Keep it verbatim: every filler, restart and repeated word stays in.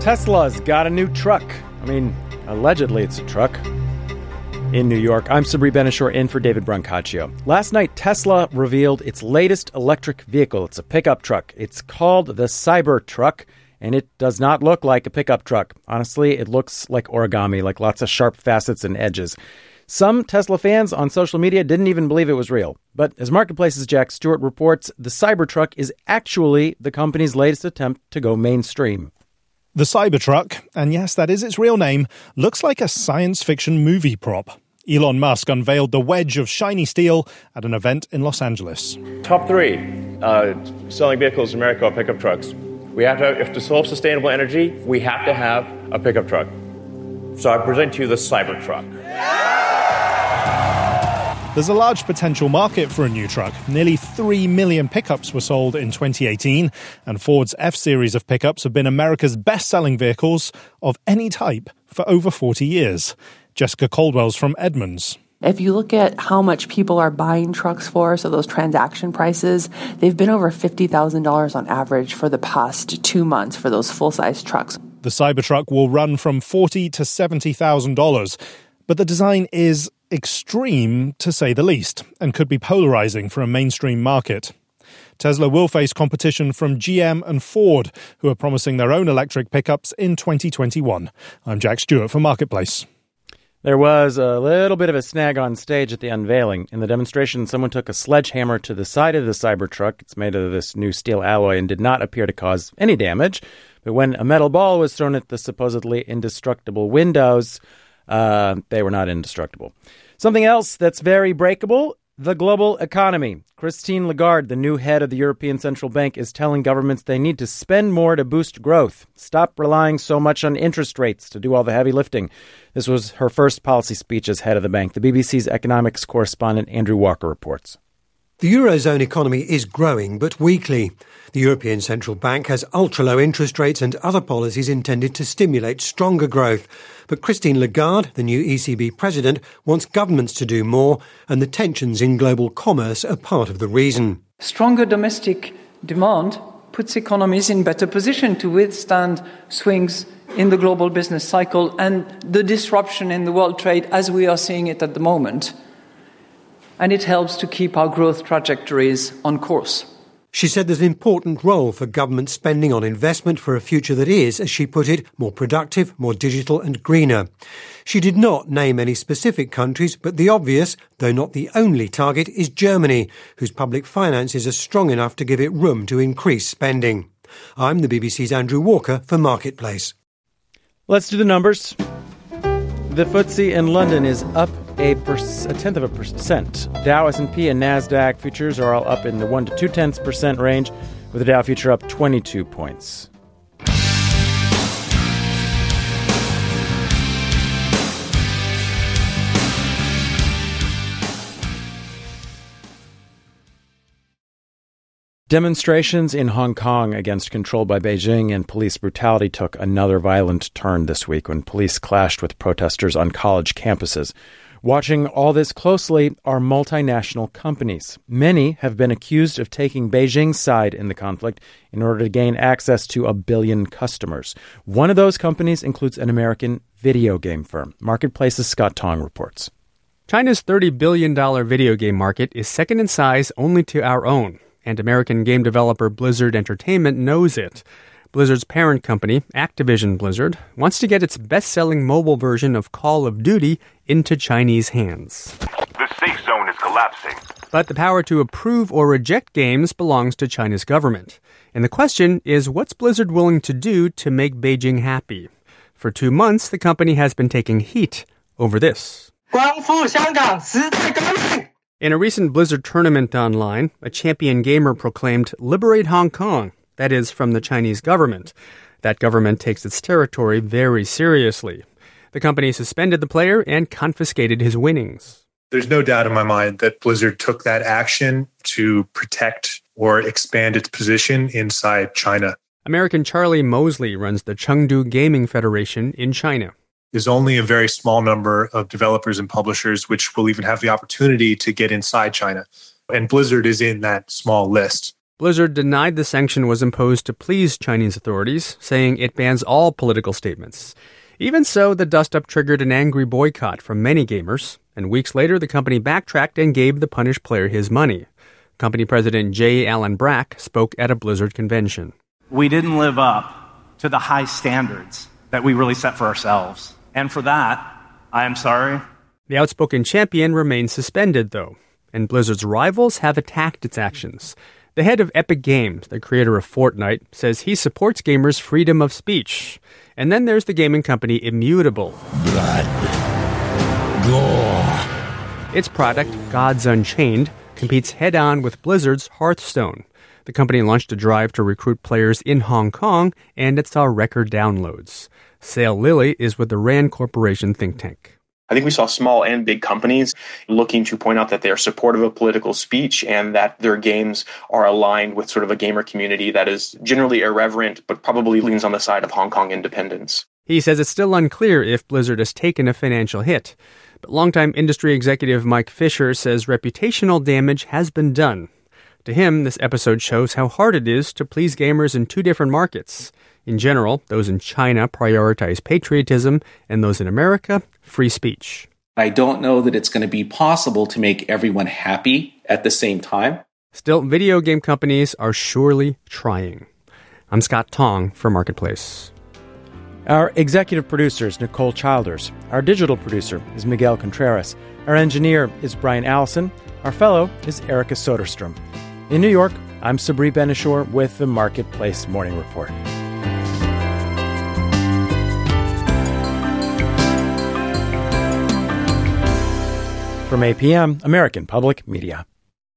Tesla's got a new truck. I mean, allegedly it's a truck. In New York, I'm Sabri Benishore in for David Brancaccio. Last night, Tesla revealed its latest electric vehicle. It's a pickup truck. It's called the Cybertruck, and it does not look like a pickup truck. Honestly, it looks like origami, like lots of sharp facets and edges. Some Tesla fans on social media didn't even believe it was real. But as Marketplace's Jack Stewart reports, the Cybertruck is actually the company's latest attempt to go mainstream. The Cybertruck, and yes, that is its real name, looks like a science fiction movie prop. Elon Musk unveiled the wedge of shiny steel at an event in Los Angeles. Top three uh, selling vehicles in America are pickup trucks. We have to, if to solve sustainable energy, we have to have a pickup truck. So I present to you the Cybertruck. There's a large potential market for a new truck. Nearly three million pickups were sold in twenty eighteen, and Ford's F-Series of pickups have been America's best-selling vehicles of any type for over forty years. Jessica Caldwell's from Edmunds. If you look at how much people are buying trucks for, so those transaction prices, they've been over fifty thousand dollars on average for the past two months for those full-size trucks. The Cybertruck will run from forty thousand dollars to seventy thousand dollars, but the design is extreme, to say the least, and could be polarizing for a mainstream market. Tesla will face competition from G M and Ford, who are promising their own electric pickups in twenty twenty-one. I'm Jack Stewart for Marketplace. There was a little bit of a snag on stage at the unveiling. In the demonstration, someone took a sledgehammer to the side of the Cybertruck. It's made of this new steel alloy and did not appear to cause any damage. But when a metal ball was thrown at the supposedly indestructible windows, uh, they were not indestructible. Something else that's very breakable, the global economy. Christine Lagarde, the new head of the European Central Bank, is telling governments they need to spend more to boost growth. Stop relying so much on interest rates to do all the heavy lifting. This was her first policy speech as head of the bank. The B B C's economics correspondent Andrew Walker reports. The Eurozone economy is growing, but weakly. The European Central Bank has ultra-low interest rates and other policies intended to stimulate stronger growth. But Christine Lagarde, the new E C B president, wants governments to do more, and the tensions in global commerce are part of the reason. Stronger domestic demand puts economies in better position to withstand swings in the global business cycle and the disruption in the world trade as we are seeing it at the moment. And it helps to keep our growth trajectories on course. She said there's an important role for government spending on investment for a future that is, as she put it, more productive, more digital and greener. She did not name any specific countries, but the obvious, though not the only target, is Germany, whose public finances are strong enough to give it room to increase spending. I'm the B B C's Andrew Walker for Marketplace. Let's do the numbers. The F T S E in London is up a, per- a tenth of a percent. Dow, S and P, and NASDAQ futures are all up in the one to two tenths percent range, with the Dow future up twenty-two points. Demonstrations in Hong Kong against control by Beijing and police brutality took another violent turn this week when police clashed with protesters on college campuses. Watching all this closely are multinational companies. Many have been accused of taking Beijing's side in the conflict in order to gain access to a billion customers. One of those companies includes an American video game firm. Marketplace's Scott Tong reports. China's thirty billion dollars video game market is second in size only to our own. And American game developer Blizzard Entertainment knows it. Blizzard's parent company, Activision Blizzard, wants to get its best-selling mobile version of Call of Duty into Chinese hands. The safe zone is collapsing. But the power to approve or reject games belongs to China's government. And the question is, what's Blizzard willing to do to make Beijing happy? For two months, the company has been taking heat over this. In a recent Blizzard tournament online, a champion gamer proclaimed, "Liberate Hong Kong," that is, from the Chinese government. That government takes its territory very seriously. The company suspended the player and confiscated his winnings. There's no doubt in my mind that Blizzard took that action to protect or expand its position inside China. American Charlie Mosley runs the Chengdu Gaming Federation in China. There's only a very small number of developers and publishers which will even have the opportunity to get inside China. And Blizzard is in that small list. Blizzard denied the sanction was imposed to please Chinese authorities, saying it bans all political statements. Even so, the dust-up triggered an angry boycott from many gamers, and weeks later the company backtracked and gave the punished player his money. Company president J. Allen Brack spoke at a Blizzard convention. We didn't live up to the high standards that we really set for ourselves. And for that, I am sorry. The outspoken champion remains suspended, though, and Blizzard's rivals have attacked its actions. The head of Epic Games, the creator of Fortnite, says he supports gamers' freedom of speech. And then there's the gaming company Immutable. Blood. Gore. Its product, Gods Unchained, competes head-on with Blizzard's Hearthstone. The company launched a drive to recruit players in Hong Kong, and it saw record downloads. Sale Lilly is with the Rand Corporation think tank. I think we saw small and big companies looking to point out that they are supportive of political speech and that their games are aligned with sort of a gamer community that is generally irreverent, but probably leans on the side of Hong Kong independence. He says it's still unclear if Blizzard has taken a financial hit. But longtime industry executive Mike Fisher says reputational damage has been done. To him, this episode shows how hard it is to please gamers in two different markets. In general, those in China prioritize patriotism, and those in America, free speech. I don't know that it's going to be possible to make everyone happy at the same time. Still, video game companies are surely trying. I'm Scott Tong for Marketplace. Our executive producer is Nicole Childers. Our digital producer is Miguel Contreras. Our engineer is Brian Allison. Our fellow is Erica Soderstrom. In New York, I'm Sabri Ben-Achour with the Marketplace Morning Report. From A P M, American Public Media.